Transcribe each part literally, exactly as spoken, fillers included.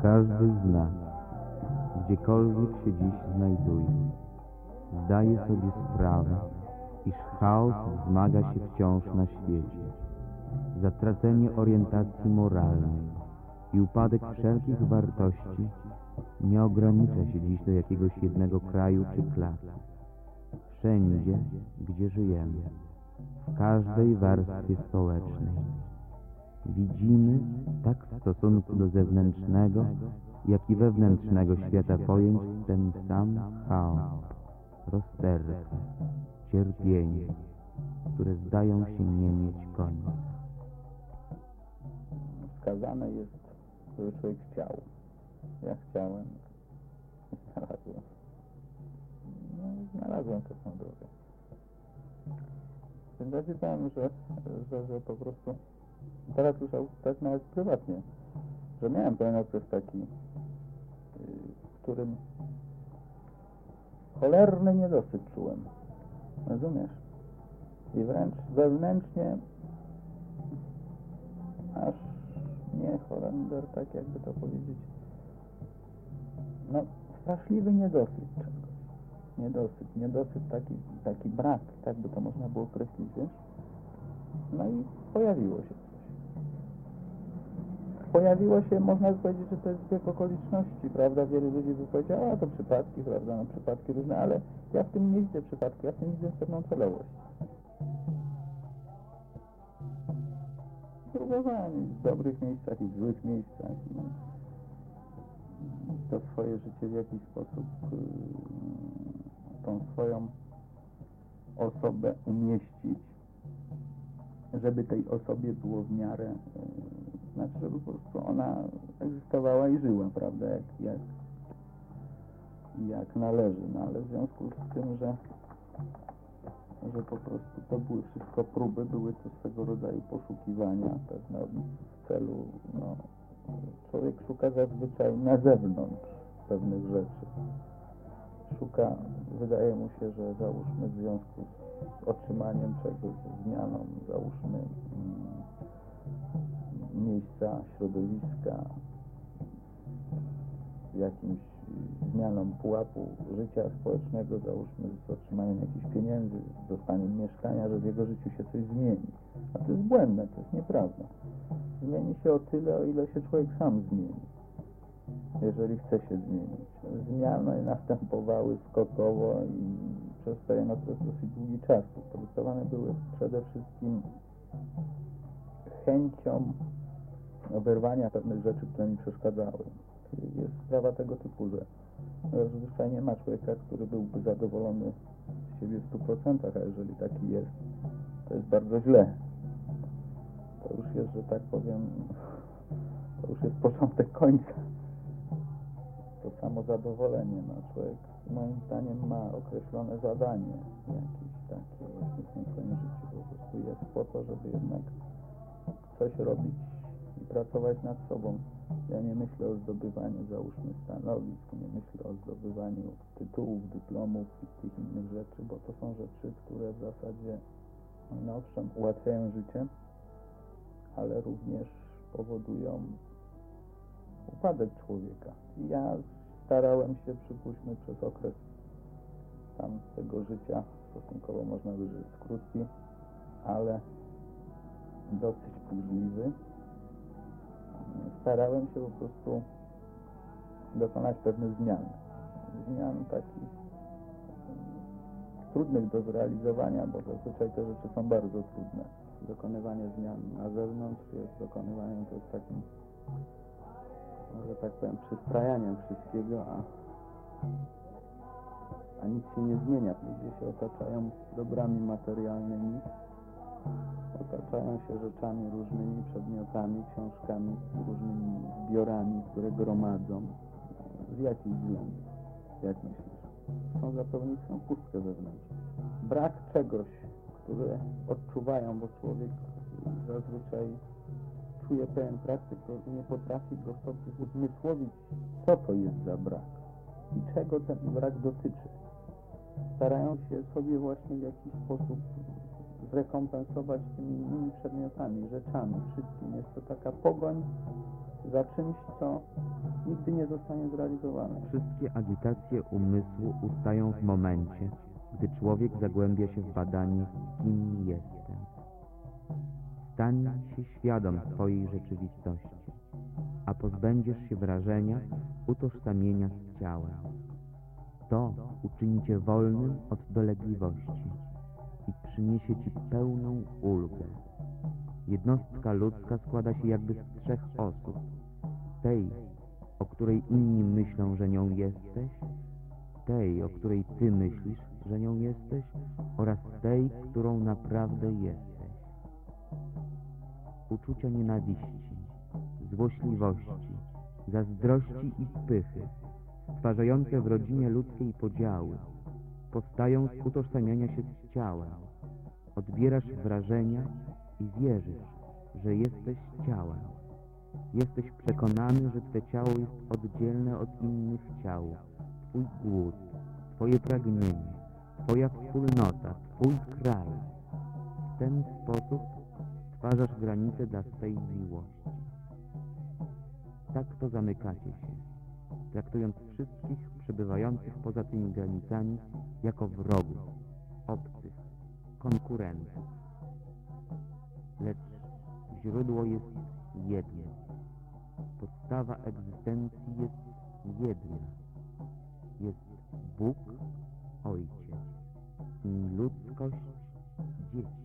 każdy z nas, gdziekolwiek się dziś znajduje, zdaje sobie sprawę, iż chaos wzmaga się wciąż na świecie. Zatracenie orientacji moralnej i upadek wszelkich wartości nie ogranicza się dziś do jakiegoś jednego kraju czy klasy. Wszędzie, gdzie żyjemy, w każdej warstwie społecznej, widzimy tak w stosunku do zewnętrznego, jak i wewnętrznego świata pojęć ten sam chaos, rozterkę, cierpienie, które zdają się nie mieć końca. Wskazane jest, żeby człowiek chciał. Ja chciałem i znalazłem. No, znalazłem tę drogę. Więc ja czytałem, że, że, że po prostu teraz już tak nawet prywatnie, że miałem pewien okres taki, w którym cholerny niedosyt czułem. Rozumiesz? I wręcz wewnętrznie aż nie Holender, tak jakby to powiedzieć, no straszliwy niedosyt czegoś. Niedosyt, niedosyt, taki, taki brak, tak by to można było określić, wiesz? No i pojawiło się coś. Pojawiło się, można powiedzieć, że to jest zbieg okoliczności, prawda? Wielu ludzi by powiedziało, a to przypadki, prawda? No przypadki różne, ale ja w tym nie widzę przypadku, ja w tym widzę pewną celowość. Próbowałem w dobrych miejscach i w złych miejscach. No. To swoje życie w jakiś sposób, yy, tą swoją osobę umieścić, żeby tej osobie było w miarę, yy, znaczy, żeby po prostu ona egzystowała i żyła, prawda, jak, jak, jak należy. No ale w związku z tym, że że po prostu to były wszystko próby, były to swego rodzaju poszukiwania pewne w celu, no, człowiek szuka zazwyczaj na zewnątrz pewnych rzeczy. Szuka, wydaje mu się, że załóżmy w związku z otrzymaniem czegoś, z zmianą, załóżmy mm, miejsca, środowiska, jakimś zmianą pułapu życia społecznego, załóżmy z otrzymaniem jakichś pieniędzy, z dostaniem mieszkania, że w jego życiu się coś zmieni. A to jest błędne, to jest nieprawda. Zmieni się o tyle, o ile się człowiek sam zmieni, jeżeli chce się zmienić. Zmiany następowały skokowo i przez pewien okres dosyć długi czas. Podyktowane były przede wszystkim chęcią oberwania pewnych rzeczy, które mi przeszkadzały. Jest sprawa tego typu, że zazwyczaj nie ma człowieka, który byłby zadowolony z siebie w stu procentach, a jeżeli taki jest, to jest bardzo źle. To już jest, że tak powiem, to już jest początek końca. To samo zadowolenie. No, człowiek moim zdaniem ma określone zadanie jakieś takie właśnie w tym swoim życiu. Po prostu jest po to, żeby jednak coś robić i pracować nad sobą. Ja nie myślę o zdobywaniu, załóżmy, stanowisk, nie myślę o zdobywaniu tytułów, dyplomów i tych innych rzeczy, bo to są rzeczy, które w zasadzie, no owszem, ułatwiają życie, ale również powodują upadek człowieka. I ja starałem się, przypuśćmy, przez okres tam tego życia, stosunkowo można by rzec krótki, ale dosyć burzliwy, starałem się po prostu dokonać pewnych zmian. Zmian takich trudnych do zrealizowania, bo zazwyczaj te rzeczy są bardzo trudne. Dokonywanie zmian na zewnątrz jest dokonywaniem to jest takim, może tak powiem, przystrajaniem wszystkiego, a, a nic się nie zmienia. Ludzie się otaczają dobrami materialnymi, otaczają się rzeczami różnymi, przedmiotami, książkami, różnymi zbiorami, które gromadzą. Z jakich względów? Jak myślisz? Chcą zapełnić swoją pustkę wewnętrzną. Brak czegoś, które odczuwają, bo człowiek zazwyczaj czuje pewien brak, tylko nie potrafi go sobie uzmysłowić, co to jest za brak i czego ten brak dotyczy. Starają się sobie właśnie w jakiś sposób zrekompensować tymi innymi przedmiotami, rzeczami, wszystkim. Jest to taka pogoń za czymś, co nigdy nie zostanie zrealizowane. Wszystkie agitacje umysłu ustają w momencie, gdy człowiek zagłębia się w badanie, kim jestem. Stań się świadom swojej rzeczywistości, a pozbędziesz się wrażenia utożsamienia z ciałem. To uczyni cię wolnym od dolegliwości i przyniesie ci pełną ulgę. Jednostka ludzka składa się jakby z trzech osób. Tej, o której inni myślą, że nią jesteś, tej, o której ty myślisz, że nią jesteś, oraz tej, którą naprawdę jesteś. Uczucia nienawiści, złośliwości, zazdrości i pychy, stwarzające w rodzinie ludzkiej podziały, powstają z utożsamiania się z ciałem. Odbierasz wrażenia i wierzysz, że jesteś ciałem. Jesteś przekonany, że twe ciało jest oddzielne od innych ciał. Twój głód, twoje pragnienie, twoja wspólnota, twój kraj. W ten sposób stwarzasz granice dla swej miłości. Tak to zamykacie się, traktując wszystkich przebywających poza tymi granicami jako wrogów, obcych, konkurentów. Lecz źródło jest jedno. Podstawa egzystencji jest jedna. Jest Bóg, Ojciec i ludzkość, dzieci.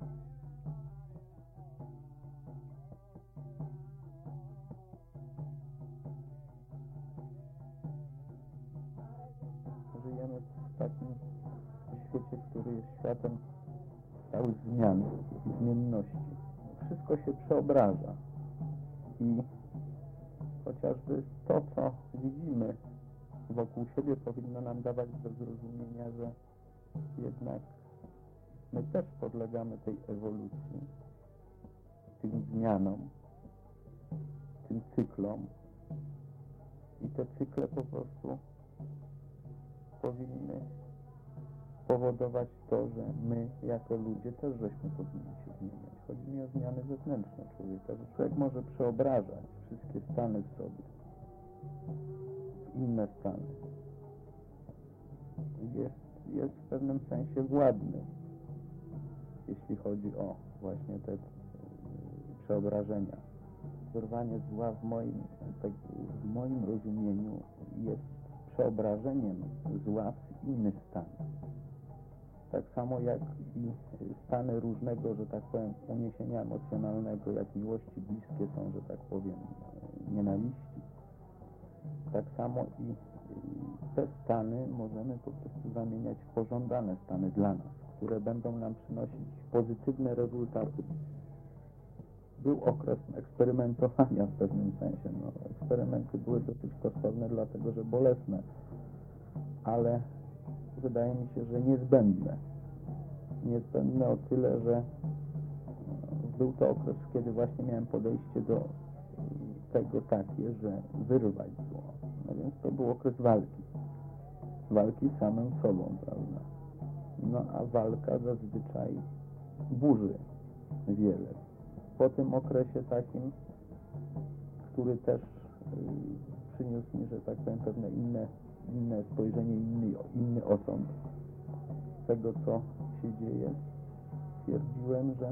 Żyjemy w takim świecie, który jest światem stałych zmian i zmienności. Wszystko się przeobraża i chociażby to, co widzimy wokół siebie, powinno nam dawać do zrozumienia, że jednak my też podlegamy tej ewolucji, tym zmianom, tym cyklom i te cykle po prostu powinny powodować to, że my jako ludzie też żeśmy powinni się zmieniać. Chodzi mi o zmiany wewnętrzne człowieka, że człowiek może przeobrażać wszystkie stany w sobie w inne stany. Jest, jest w pewnym sensie władny, jeśli chodzi o właśnie te przeobrażenia. Zerwanie zła w moim, tak, w moim rozumieniu jest przeobrażeniem zła w inny stan. Tak samo jak i stany różnego, że tak powiem, uniesienia emocjonalnego, jak miłości bliskie są, że tak powiem, nienawiści. Tak samo i te stany możemy po prostu zamieniać w pożądane stany dla nas, które będą nam przynosić pozytywne rezultaty. Był okres eksperymentowania w pewnym sensie. No, eksperymenty były dosyć kosztowne, dlatego że bolesne, ale wydaje mi się, że niezbędne. Niezbędne o tyle, że był to okres, kiedy właśnie miałem podejście do tego takie, że wyrwać zło. No więc to był okres walki. Walki z samym sobą, prawda? No a walka zazwyczaj burzy wiele. Po tym okresie takim, który też yy, przyniósł mi, że tak powiem, pewne inne, inne spojrzenie, inny, inny osąd tego, co się dzieje, stwierdziłem, że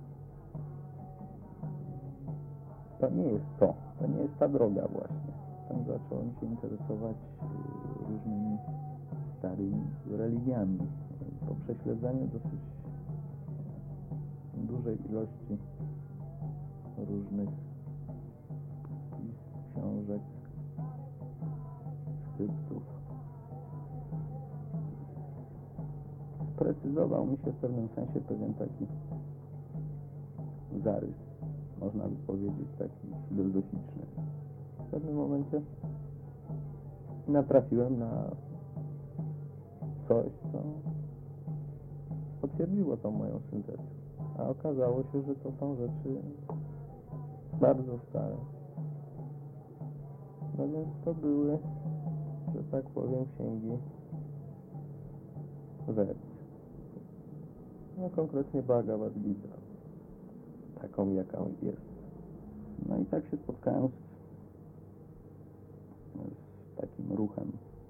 to nie jest to, to nie jest ta droga właśnie. Tam zacząłem się interesować yy, różnymi starymi religiami. Po prześledzeniu dosyć dużej ilości różnych pism, książek, skryptów, sprecyzował mi się w pewnym sensie pewien taki zarys, można by powiedzieć, taki filozoficzny. W pewnym momencie natrafiłem na coś, co potwierdziło tą moją syntezę. A okazało się, że to są rzeczy bardzo stare. No więc to były, że tak powiem, księgi Ved. No konkretnie Bhagavad Gita. Taką, jaką jest. No i tak się spotkałem z, z takim ruchem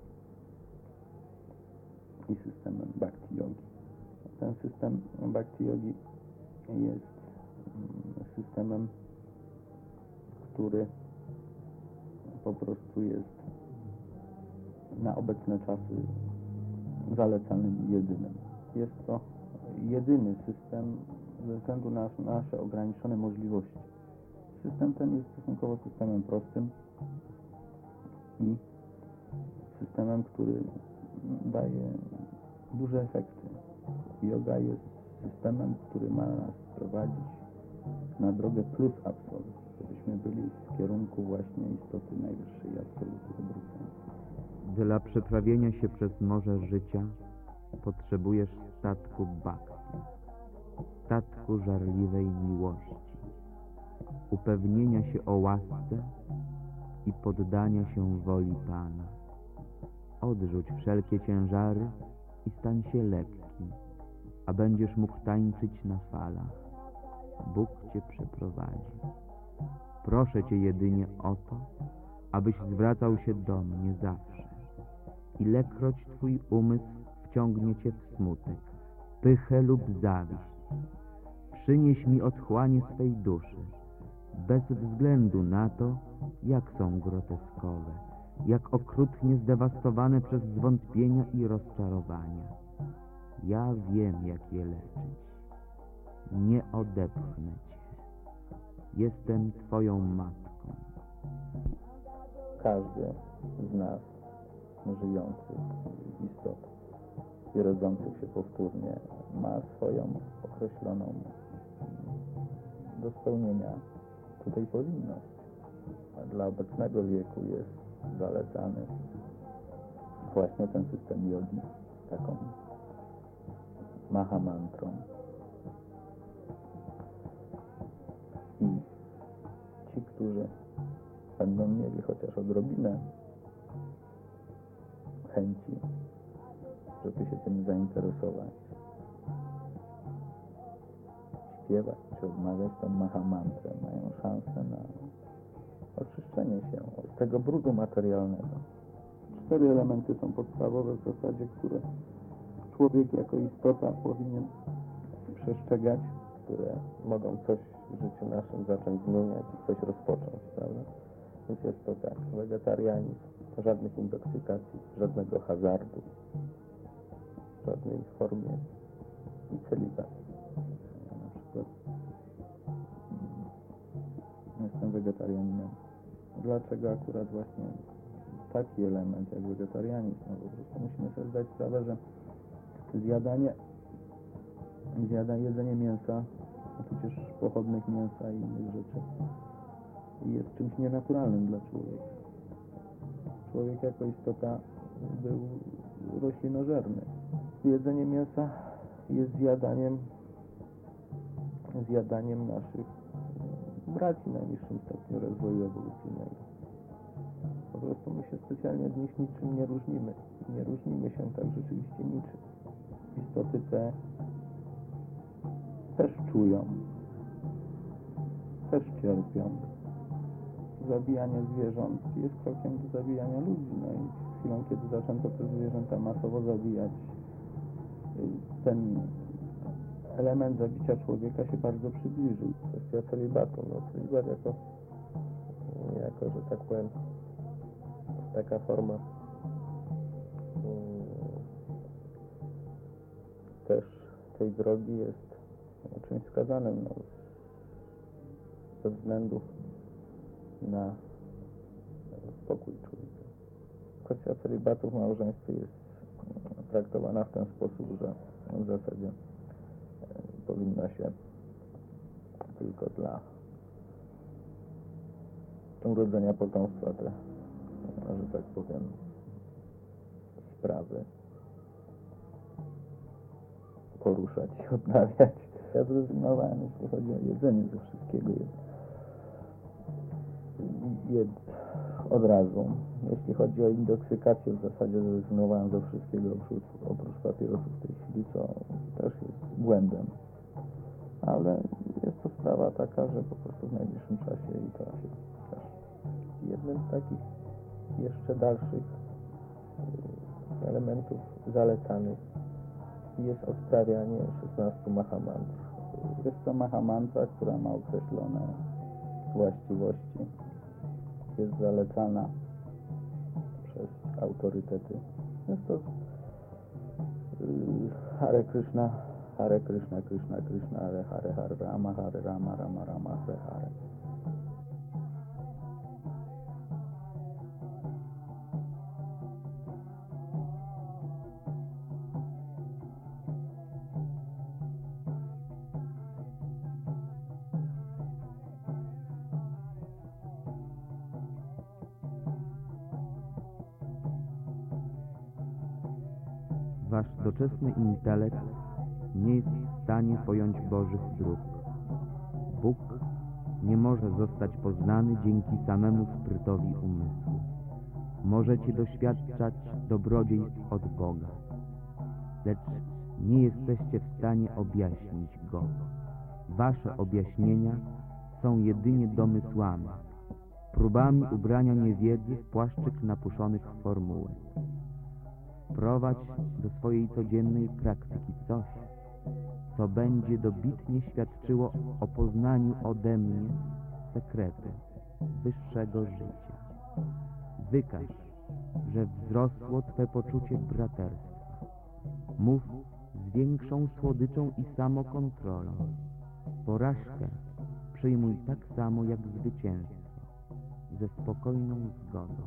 i systemem Bhakti Yogi. Ten system Bhakti Yogi jest systemem, który po prostu jest na obecne czasy zalecanym jedynym. Jest to jedyny system ze względu na nasze ograniczone możliwości. System ten jest stosunkowo systemem prostym i systemem, który daje duże efekty. Yoga jest systemem, który ma nas prowadzić na drogę plus absolut, żebyśmy byli w kierunku właśnie istoty najwyższej absolutu obrócenia. Dla przeprawienia się przez morze życia potrzebujesz statku bhakti, statku żarliwej miłości, upewnienia się o łasce i poddania się woli Pana. Odrzuć wszelkie ciężary i stań się lekki, a będziesz mógł tańczyć na falach. Bóg Cię przeprowadzi. Proszę Cię jedynie o to, abyś zwracał się do mnie zawsze. Ilekroć Twój umysł wciągnie Cię w smutek, pychę lub zawiść, przynieś mi otchłanie swej duszy, bez względu na to, jak są groteskowe, jak okrutnie zdewastowane przez zwątpienia i rozczarowania. Ja wiem, jak je leczyć. Nie odepchnę Cię. Jestem Twoją matką. Każdy z nas, żyjących istot i rodzących się powtórnie, ma swoją określoną do spełnienia tutaj powinność. A dla obecnego wieku jest zalecany właśnie ten system jogi, taką mahamantrą. I ci, którzy będą mieli chociaż odrobinę chęci, żeby się tym zainteresować, śpiewać czy odmawiać tą mahamantrę, mają szansę na oczyszczenie się od tego brudu materialnego. Cztery elementy są podstawowe w zasadzie, które człowiek jako istota powinien przestrzegać, które mogą coś w życiu naszym zacząć zmieniać i coś rozpocząć, prawda? Więc jest to tak, wegetarianizm, żadnych intoksykacji, żadnego hazardu, żadnej formie i celibat. Ja na przykład jestem wegetarianinem. Dlaczego akurat właśnie taki element jak wegetarianizm? No po prostu musimy sobie zdać sprawę, że zjadanie, zjadanie jedzenie mięsa, tudzież pochodnych mięsa i innych rzeczy jest czymś nienaturalnym dla człowieka. Człowiek jako istota był roślinożerny. Jedzenie mięsa jest zjadaniem zjadaniem naszych braci w najniższym stopniu rozwoju ewolucyjnego. Po prostu my się specjalnie od nich niczym nie różnimy. Nie różnimy się tak rzeczywiście niczym. Istoty te też czują, też cierpią. Zabijanie zwierząt jest krokiem do zabijania ludzi. No i chwilą, kiedy zaczęto te zwierzęta masowo zabijać, ten element zabicia człowieka się bardzo przybliżył. Kwestia celibatu. No, celibat jako, jako, że tak powiem, taka forma um, też tej drogi jest czymś wskazanym, no, ze względu na spokój człowieka. Kwestia celibatu w małżeństwie jest traktowana w ten sposób, że w zasadzie powinno się tylko dla urodzenia potomstwa te, że tak powiem, sprawy poruszać i odnawiać. Ja zrezygnowałem, jeśli chodzi o jedzenie, ze wszystkiego jest, jest od razu. Jeśli chodzi o intoksykację, w zasadzie zrezygnowałem ze wszystkiego oprócz, oprócz papierosów w tej chwili, co też jest błędem. Ale jest to sprawa taka, że po prostu w najbliższym czasie i to się zdarzy. Jednym z takich jeszcze dalszych y, elementów zalecanych jest odprawianie szesnastu mahamantr. Jest to mahamantra, która ma określone właściwości. Jest zalecana przez autorytety. Jest to y, Hare Krishna, Hare Krishna, Krishna, Krishna, Hare Hare, Hare Rama, Hare Rama, Rama Rama, Hare Hare. Wasz doczesny intelekt nie jest w stanie pojąć Bożych dróg. Bóg nie może zostać poznany dzięki samemu sprytowi umysłu. Możecie doświadczać dobrodziejstw od Boga, lecz nie jesteście w stanie objaśnić Go. Wasze objaśnienia są jedynie domysłami, próbami ubrania niewiedzy w płaszczyk napuszonych formułek. Prowadź do swojej codziennej praktyki coś, co będzie dobitnie świadczyło o poznaniu ode mnie sekretu wyższego życia. Wykaż, że wzrosło Twe poczucie braterstwa. Mów z większą słodyczą i samokontrolą. Porażkę przyjmuj tak samo jak zwycięstwo, ze spokojną zgodą.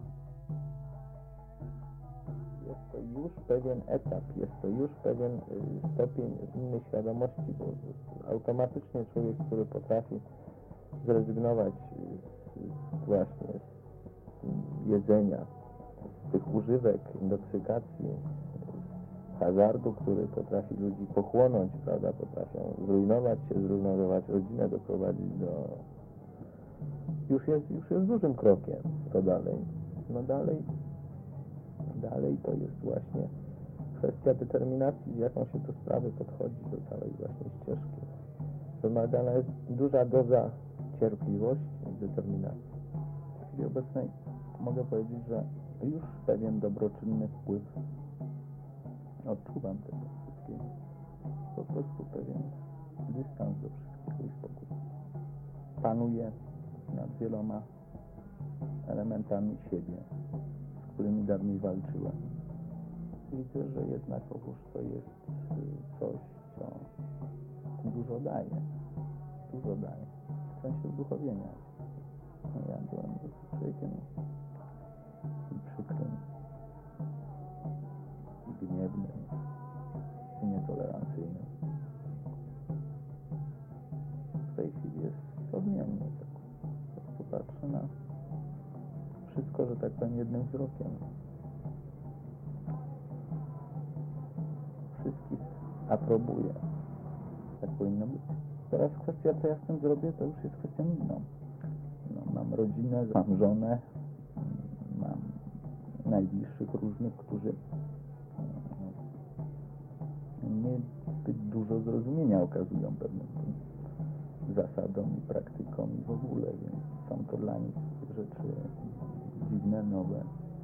Jest to już pewien etap, jest to już pewien y, stopień innej świadomości, bo automatycznie człowiek, który potrafi zrezygnować z, właśnie z jedzenia, z tych używek, indoksykacji, hazardu, który potrafi ludzi pochłonąć, prawda, potrafią zrujnować się, zrujnować rodzinę, doprowadzić do... Już jest, już jest dużym krokiem. To dalej. No dalej Dalej to jest właśnie kwestia determinacji, z jaką się do sprawy podchodzi, do całej właśnie ścieżki. Wymagana jest duża doza cierpliwości i determinacji. W chwili obecnej mogę powiedzieć, że już pewien dobroczynny wpływ odczuwam tego wszystkiego. Po prostu pewien dystans do wszystkiego i spokój. Panuję nad wieloma elementami siebie, z którymi dawniej walczyłem. Widzę, że jednak oprócz to jest coś, co dużo daje. Dużo daje. W sensie uduchowienia. No ja byłem człowiekiem i przykrym, i gniewnym, i nietolerancyjnym. W tej chwili jest odmiennie. Tak. Po prostu patrzę na wszystko, że tak powiem, jednym wzrokiem. Wszystkich aprobuję. Tak powinno być. Teraz kwestia, co ja z tym zrobię, to już jest kwestią inną. No, mam rodzinę, mam żonę, mam najbliższych różnych, którzy nie zbyt dużo zrozumienia okazują pewnym zasadom i praktykom i w ogóle, więc są to dla nich rzeczy dziwne, nowe,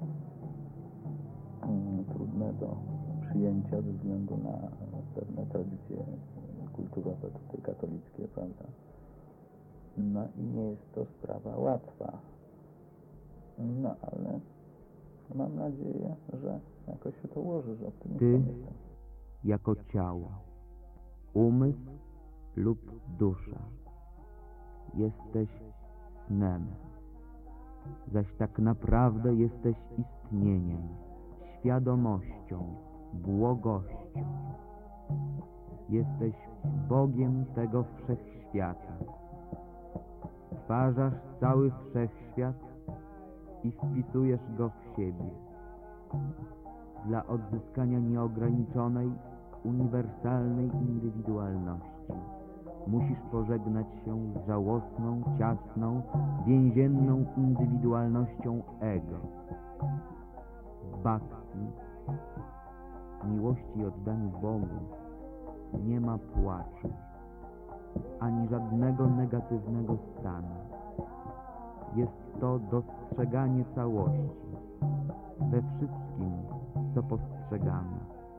trudne do przyjęcia ze względu na pewne tradycje kulturowe tutaj katolickie, prawda? No i nie jest to sprawa łatwa. No ale mam nadzieję, że jakoś się to ułoży, że optymistą Ty, jestem. jako ciało, umysł lub dusza, jesteś snem, zaś tak naprawdę jesteś istnieniem, świadomością, błogością. Jesteś Bogiem tego wszechświata. Stwarzasz cały wszechświat i wpisujesz go w siebie. Dla odzyskania nieograniczonej, uniwersalnej indywidualności musisz pożegnać się z żałosną, ciasną, więzienną indywidualnością ego. Bhakti, miłości i oddaniu Bogu, nie ma płaczu. ani żadnego negatywnego stanu. Jest to dostrzeganie całości we wszystkim, co postrzegamy.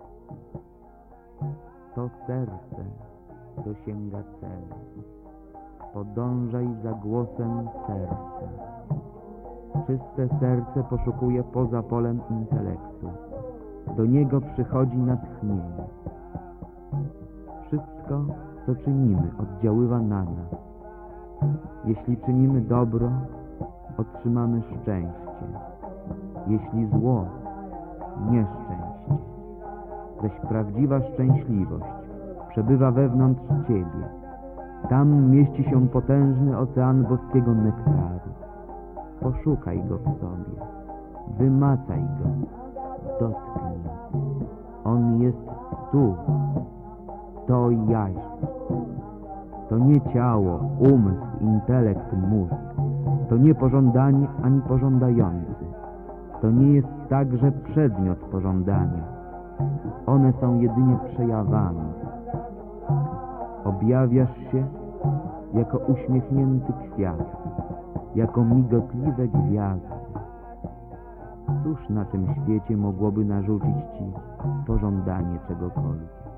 To serce dosięga celu. Podążaj za głosem serca. Czyste serce poszukuje poza polem intelektu. Do niego przychodzi natchnienie. Wszystko, co czynimy, oddziaływa na nas. Jeśli czynimy dobro, otrzymamy szczęście. Jeśli zło, nieszczęście. Zaś prawdziwa szczęśliwość przebywa wewnątrz ciebie. Tam mieści się potężny ocean boskiego nektaru. Poszukaj go w sobie, wymacaj go, dotknij. On jest tu, to jaźń. To nie ciało, umysł, intelekt, mózg. To nie pożądanie ani pożądający. To nie jest także przedmiot pożądania. One są jedynie przejawami. Objawiasz się jako uśmiechnięty kwiat, jako migotliwe gwiazdy. Cóż na tym świecie mogłoby narzucić ci pożądanie czegokolwiek?